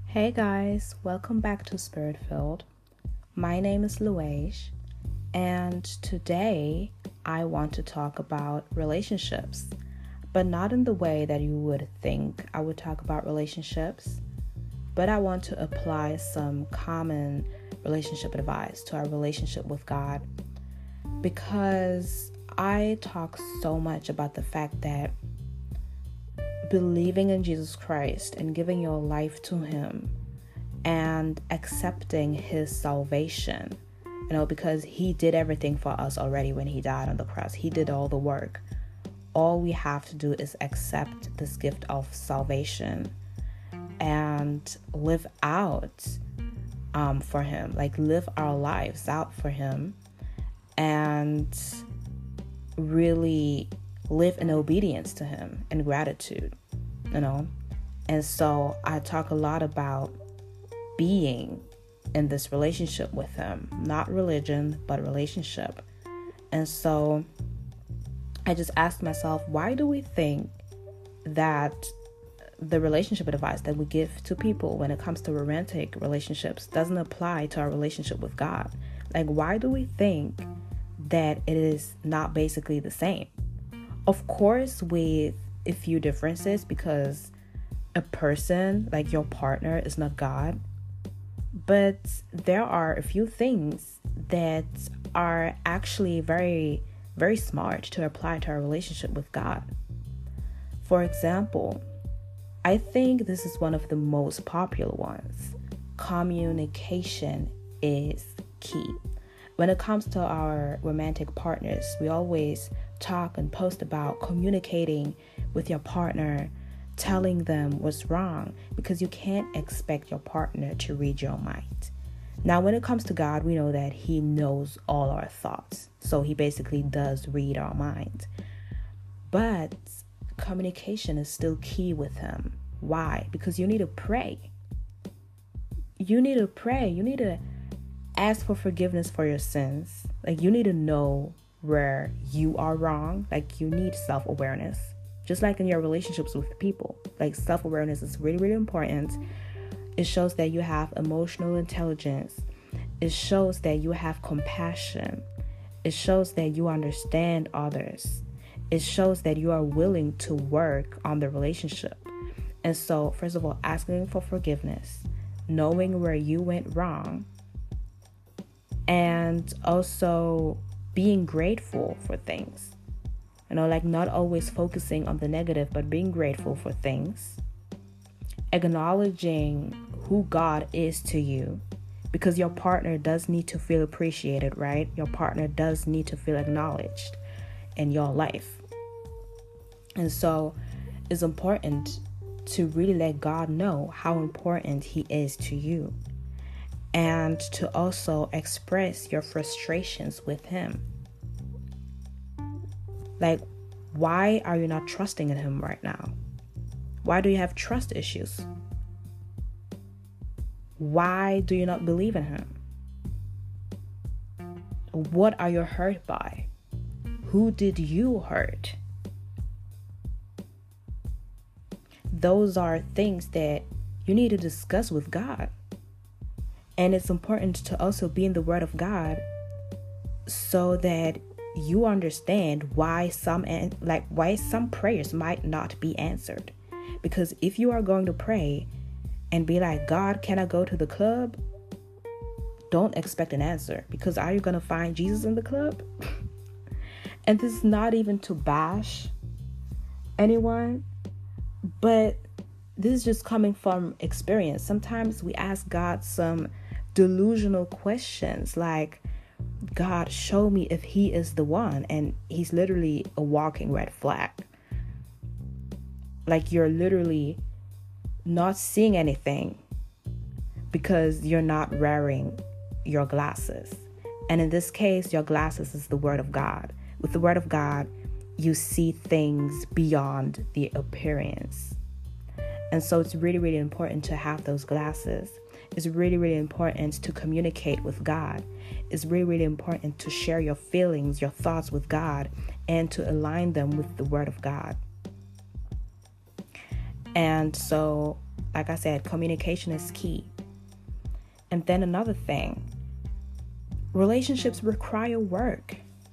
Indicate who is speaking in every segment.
Speaker 1: Hey guys, welcome back to Spirit Filled. My name is Louise, and today I want to talk about relationships, but not in the way that you would think I would talk about relationships, but I want to apply some common relationship advice to our relationship with God, because I talk so much about the fact that believing in Jesus Christ and giving your life to Him and accepting His salvation, because He did everything for us already when He died on the cross. He did all the work. All we have to do is accept this gift of salvation and live out for Him, live our lives out for Him and really live in obedience to Him and gratitude, And so I talk a lot about being in this relationship with Him, not religion, but relationship. And so I just asked myself, why do we think that the relationship advice that we give to people when it comes to romantic relationships doesn't apply to our relationship with God? Why do we think that it is not basically the same? Of course, with a few differences, because a person like your partner is not God, but there are a few things that are actually very, very smart to apply to our relationship with God. For example, I think this is one of the most popular ones. Communication is key. When it comes to our romantic partners, we always talk and post about communicating with your partner, telling them what's wrong, because you can't expect your partner to read your mind. Now, when it comes to God, we know that He knows all our thoughts. So He basically does read our mind. But communication is still key with Him. Why? Because you need to pray. You need to pray. You need to ask for forgiveness for your sins. You need to know where you are wrong. You need self-awareness. Just like in your relationships with people. Self-awareness is really, really important. It shows that you have emotional intelligence. It shows that you have compassion. It shows that you understand others. It shows that you are willing to work on the relationship. And so, first of all, asking for forgiveness, knowing where you went wrong, and also being grateful for things. Not always focusing on the negative, but being grateful for things. Acknowledging who God is to you, because your partner does need to feel appreciated, right? Your partner does need to feel acknowledged in your life. And so it's important to really let God know how important He is to you, and to also express your frustrations with Him. Why are you not trusting in Him right now? Why do you have trust issues? Why do you not believe in Him? What are you hurt by? Who did you hurt? Those are things that you need to discuss with God. And it's important to also be in the Word of God so that you understand why some prayers might not be answered. Because if you are going to pray and be like, God, can I go to the club? Don't expect an answer, because are you going to find Jesus in the club? And this is not even to bash anyone, but this is just coming from experience. Sometimes we ask God some delusional questions like, God, show me if He is the one, and He's literally a walking red flag. You're literally not seeing anything because you're not wearing your glasses. And in this case, your glasses is the Word of God. With the Word of God, you see things beyond the appearance. And so it's really, really important to have those glasses. It's really, really important to communicate with God. It's really, really important to share your feelings, your thoughts with God, and to align them with the Word of God. And so Like I said, communication is key. And then another thing, relationships require work.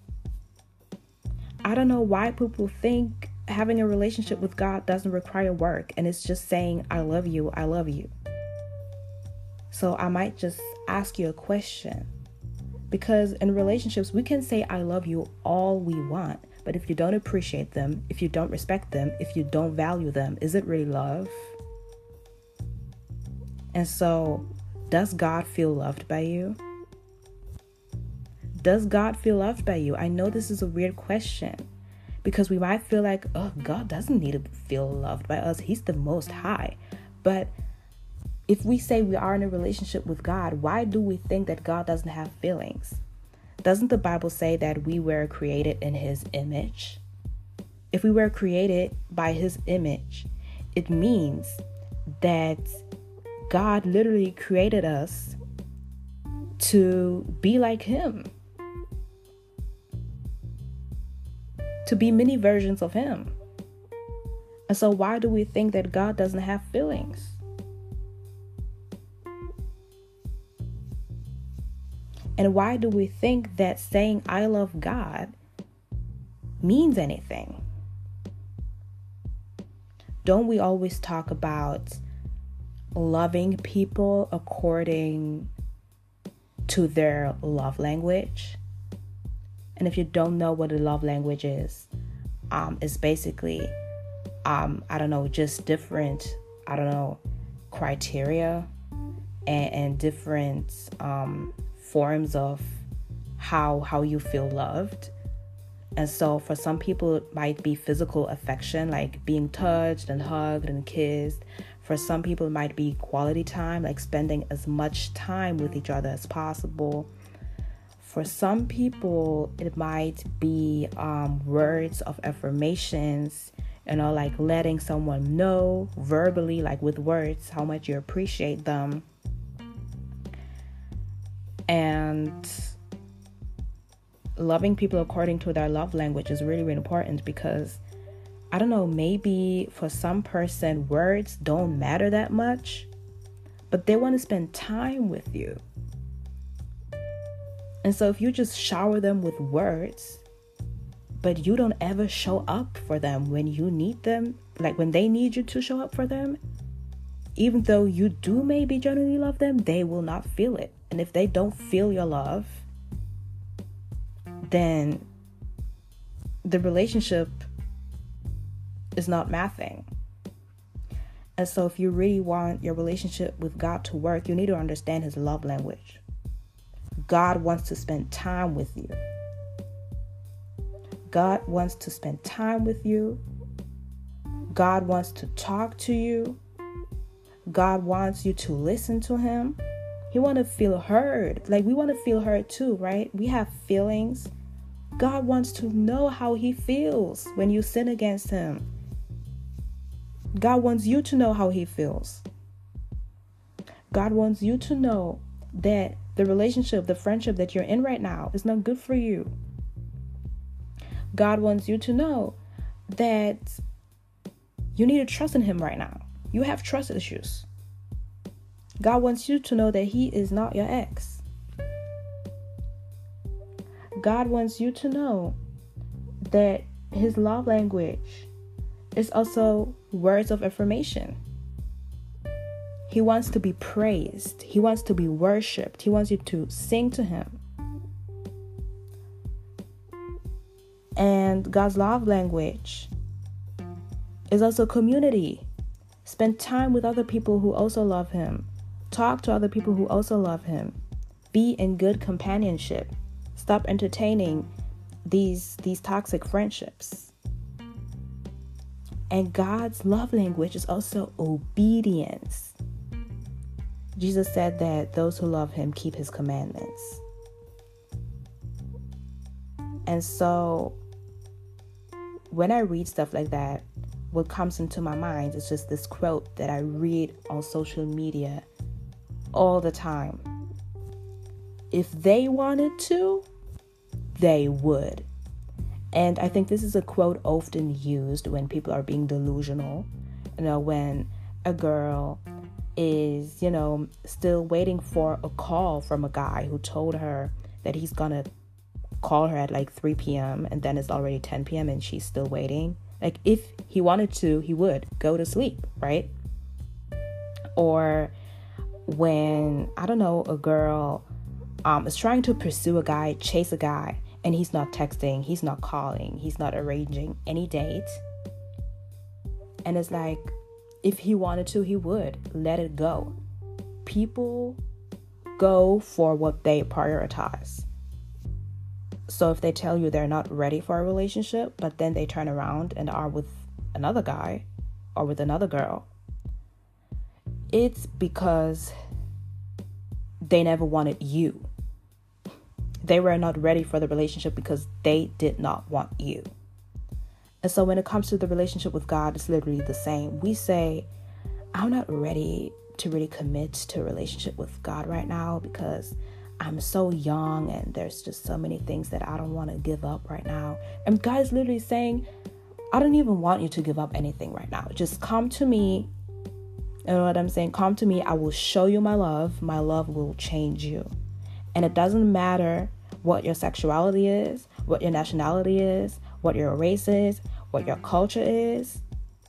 Speaker 1: I don't know why people think having a relationship with God doesn't require work, and it's just saying, I love you, I love you. So I might just ask you a question. Because in relationships, we can say I love you all we want, but if you don't appreciate them, if you don't respect them, if you don't value them, is it really love? And so, does God feel loved by you? Does God feel loved by you? I know this is a weird question, because we might feel like, oh, God doesn't need to feel loved by us. He's the Most High. But if we say we are in a relationship with God, why do we think that God doesn't have feelings? Doesn't the Bible say that we were created in His image? If we were created by His image, it means that God literally created us to be like Him, to be many versions of Him. And so why do we think that God doesn't have feelings? And why do we think that saying I love God means anything? Don't we always talk about loving people according to their love language? And if you don't know what a love language is, it's basically, just different, criteria and different forms of how you feel loved. And so for some people, it might be physical affection, like being touched and hugged and kissed. For some people, it might be quality time, like spending as much time with each other as possible. For some people, it might be words of affirmations, like letting someone know verbally, like with words, how much you appreciate them. And loving people according to their love language is really, really important, because I don't know, maybe for some person, words don't matter that much, but they want to spend time with you. And so if you just shower them with words, but you don't ever show up for them when you need them, like when they need you to show up for them, even though you do maybe genuinely love them, they will not feel it. And if they don't feel your love, then the relationship is not mathing. And so if you really want your relationship with God to work, you need to understand His love language. God wants to spend time with you. God wants to spend time with you. God wants to talk to you. God wants you to listen to Him. He wants to feel heard. Like we want to feel heard too, right? We have feelings. God wants to know how He feels when you sin against Him. God wants you to know how He feels. God wants you to know that the relationship, the friendship that you're in right now is not good for you. God wants you to know that you need to trust in Him right now. You have trust issues. God wants you to know that He is not your ex. God wants you to know that His love language is also words of affirmation. He wants to be praised. He wants to be worshipped. He wants you to sing to Him. And God's love language is also community. Spend time with other people who also love Him. Talk to other people who also love Him. Be in good companionship. Stop entertaining these toxic friendships. And God's love language is also obedience. Jesus said that those who love Him keep His commandments. And so when I read stuff like that, what comes into my mind is just this quote that I read on social media all the time. If they wanted to, they would. And I think this is a quote often used when people are being delusional. When a girl is, still waiting for a call from a guy who told her that he's gonna call her at like 3 p.m. and then it's already 10 p.m. and she's still waiting. Like, if he wanted to, he would go to sleep, right? Or when, I don't know, a girl is trying to pursue a guy, chase a guy, and he's not texting, he's not calling, he's not arranging any date. And it's like, if he wanted to, he would let it go. People go for what they prioritize. So if they tell you they're not ready for a relationship, but then they turn around and are with another guy or with another girl, it's because they never wanted you. They were not ready for the relationship because they did not want you. And so when it comes to the relationship with God, it's literally the same. We say, I'm not ready to really commit to a relationship with God right now because I'm so young and there's just so many things that I don't want to give up right now. And God is literally saying, I don't even want you to give up anything right now. Just come to me. You know what I'm saying? Come to me. I will show you my love. My love will change you. And it doesn't matter what your sexuality is, what your nationality is, what your race is, what your culture is.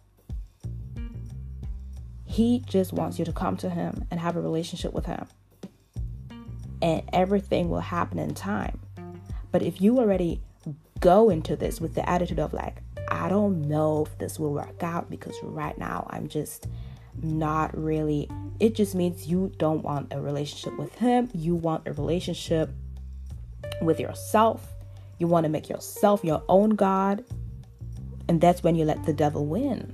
Speaker 1: He just wants you to come to him and have a relationship with him. And everything will happen in time. But if you already go into this with the attitude of like, I don't know if this will work out because right now I'm just not really, it just means you don't want a relationship with him. You want a relationship with yourself. You want to make yourself your own God. And that's when you let the devil win.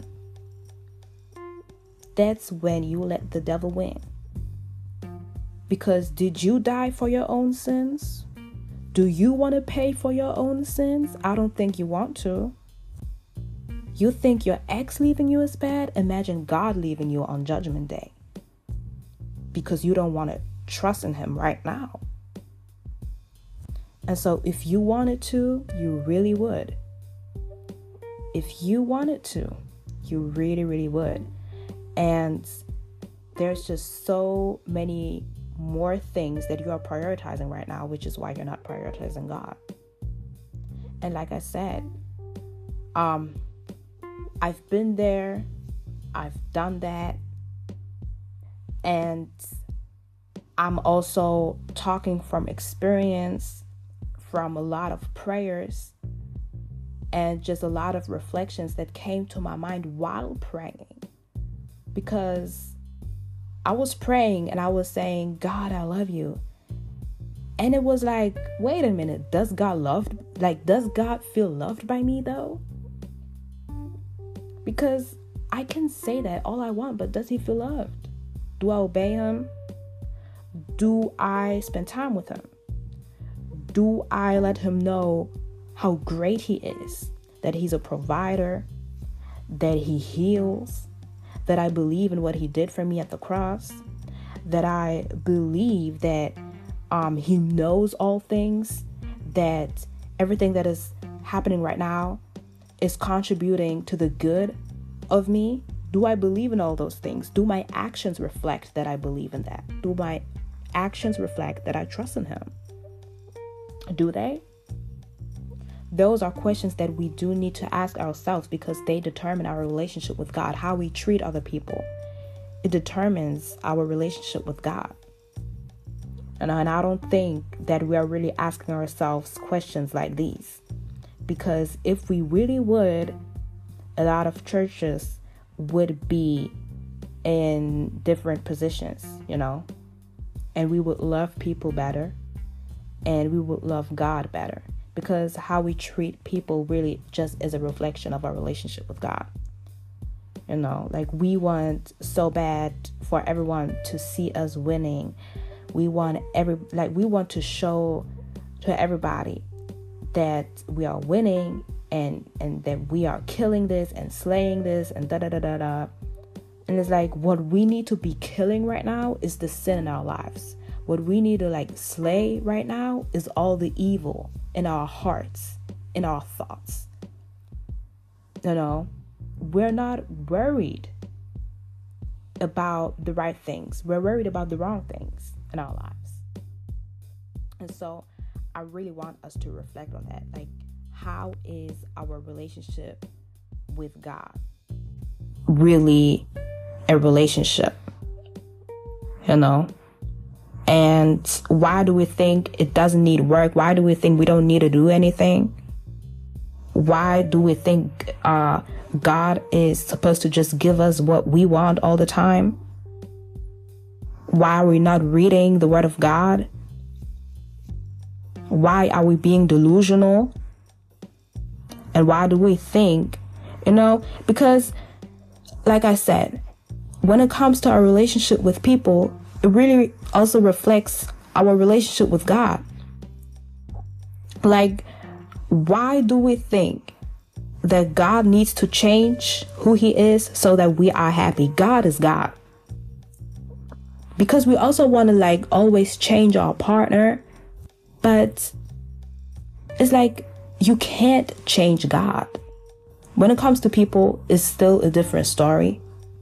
Speaker 1: That's when you let the devil win. Because did you die for your own sins? Do you want to pay for your own sins? I don't think you want to. You think your ex leaving you is bad? Imagine God leaving you on Judgment Day. Because you don't want to trust in him right now. And so if you wanted to, you really would. If you wanted to, you really, really would. And there's just so many more things that you are prioritizing right now, which is why you're not prioritizing God. And like I said, I've been there, I've done that, and I'm also talking from experience, from a lot of prayers, and just a lot of reflections that came to my mind while praying. Because I was praying and I was saying, God, I love you. And it was like, wait a minute, does God feel loved by me though? Because I can say that all I want, but does he feel loved? Do I obey him? Do I spend time with him? Do I let him know how great he is? That he's a provider, that he heals, that I believe in what he did for me at the cross, that I believe that he knows all things, that everything that is happening right now is contributing to the good of me. Do I believe in all those things? Do my actions reflect that I believe in that? Do my actions reflect that I trust in him? Do they? Those are questions that we do need to ask ourselves because they determine our relationship with God. How we treat other people, it determines our relationship with God. And I don't think that we are really asking ourselves questions like these. Because if we really would, a lot of churches would be in different positions, and we would love people better, and we would love God better. Because how we treat people really just is a reflection of our relationship with God. We want so bad for everyone to see us winning. We want to show to everybody that we are winning and that we are killing this and slaying this and da-da-da-da-da. And it's like, what we need to be killing right now is the sin in our lives. What we need to slay right now is all the evil in our hearts, in our thoughts. We're not worried about the right things. We're worried about the wrong things in our lives. And so I really want us to reflect on that. Like, how is our relationship with God really a relationship? You know? And why do we think it doesn't need work? Why do we think we don't need to do anything? Why do we think God is supposed to just give us what we want all the time? Why are we not reading the Word of God? Why are we being delusional? And why do we think, because like I said, when it comes to our relationship with people, it really also reflects our relationship with God. Like, why do we think that God needs to change who he is so that we are happy? God is God. Because we also want to always change our partner, but it's like you can't change God. When it comes to people, it's still a different story.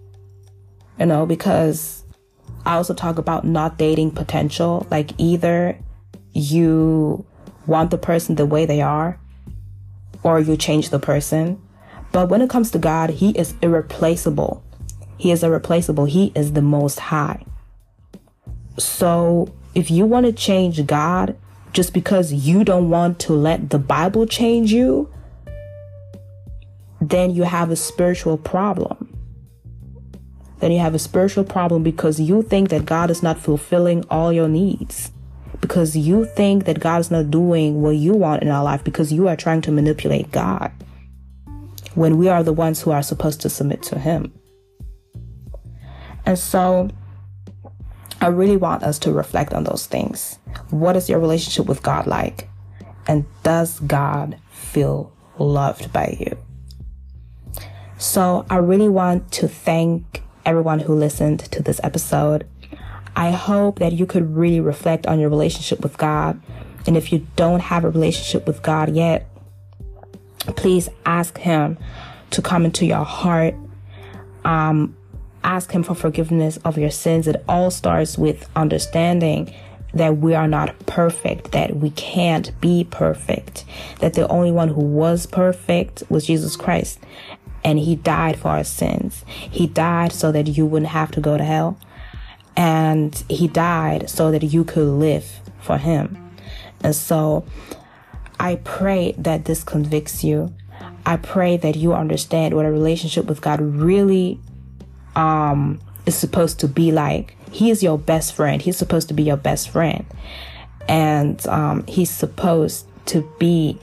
Speaker 1: Because I also talk about not dating potential. Like, either you want the person the way they are, or you change the person. But when it comes to God, he is irreplaceable. He is irreplaceable. He is the Most High. So if you want to change God just because you don't want to let the Bible change you, then you have a spiritual problem. Then you have a spiritual problem because you think that God is not fulfilling all your needs. Because you think that God is not doing what you want in our life, because you are trying to manipulate God when we are the ones who are supposed to submit to him. And so I really want us to reflect on those things. What is your relationship with God like? And does God feel loved by you? So I really want to thank everyone who listened to this episode. I hope that you could really reflect on your relationship with God. And if you don't have a relationship with God yet, please ask him to come into your heart. Ask him for forgiveness of your sins. It all starts with understanding that we are not perfect, that we can't be perfect, that the only one who was perfect was Jesus Christ. And he died for our sins. He died so that you wouldn't have to go to hell. And he died so that you could live for him. And so I pray that this convicts you. I pray that you understand what a relationship with God really is supposed to be like. He is your best friend. He's supposed to be your best friend. And he's supposed to be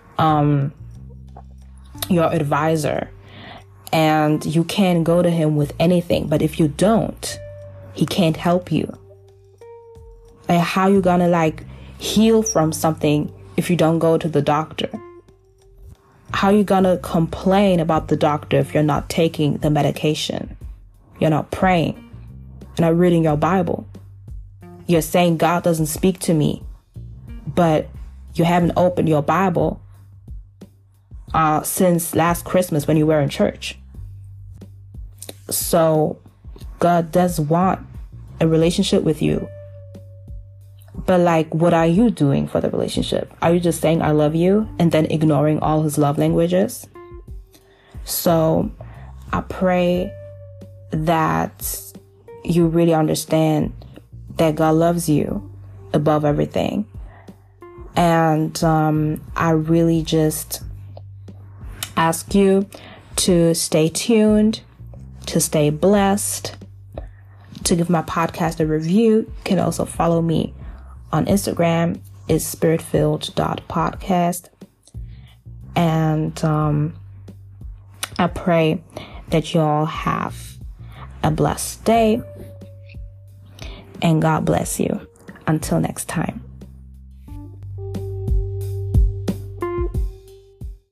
Speaker 1: your advisor. And you can go to him with anything. But if you don't, he can't help you. And how you gonna heal from something if you don't go to the doctor? How you gonna complain about the doctor if you're not taking the medication? You're not praying. You're not reading your Bible. You're saying God doesn't speak to me, but you haven't opened your Bible since last Christmas when you were in church. So God does want a relationship with you. But what are you doing for the relationship? Are you just saying I love you and then ignoring all his love languages? So I pray that you really understand that God loves you above everything. And I really just ask you to stay tuned, to stay blessed, to give my podcast a review. You can also follow me on Instagram. It's spiritfilled.podcast. And I pray that you all have a blessed day. And God bless you. Until next time.